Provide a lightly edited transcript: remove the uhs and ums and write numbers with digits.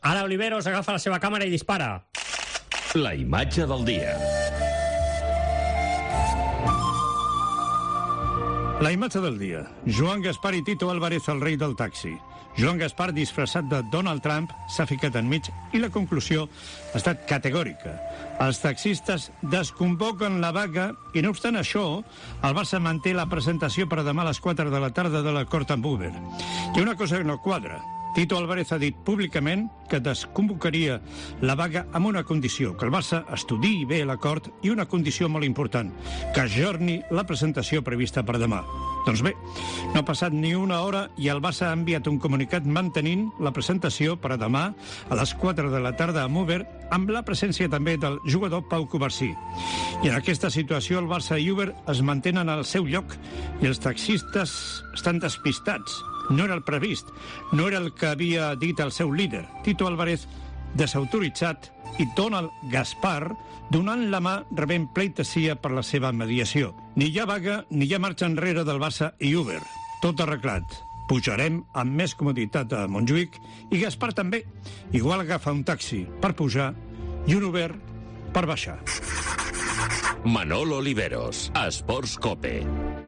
Ara Oliveros agafa la seva càmera i dispara. La imatge del dia. La imatge del dia. Joan Gaspar i Tito Álvarez, el rei del taxi. Joan Gaspar, disfressat de Donald Trump, s'ha ficat enmig i la conclusió ha estat categòrica. Els taxistes desconvoquen la vaga i, no obstant això, el Barça manté la presentació per a demà a les 4 de la tarda de l'acord amb Uber. Hi ha una cosa que no quadra. Tito Álvarez ha dit públicament que desconvocaria la vaga amb una condició, que el Barça estudiï bé l'acord i una condició molt important, que ajorni la presentació prevista per demà. Doncs bé, no ha passat ni una hora i el Barça ha enviat un comunicat mantenint la presentació per a demà a les 4 de la tarda amb Uber, amb la presència també del jugador Pau Covarsí. I en aquesta situació el Barça i Uber es mantenen al seu lloc i els taxistes estan despistats. No era el previst, no era el que havia dit el seu líder, Tito Álvarez, desautoritzat, i Donald Gaspar donant la mà rebent pleitessia per la seva mediació. Ni hi ha vaga ni hi ha marxa enrere del Barça i Uber. Tot arreglat. Pujarem amb més comoditat a Montjuïc i Gaspar també. Igual agafa un taxi per pujar i un Uber per baixar. Manolo Oliveros, Esports Cope.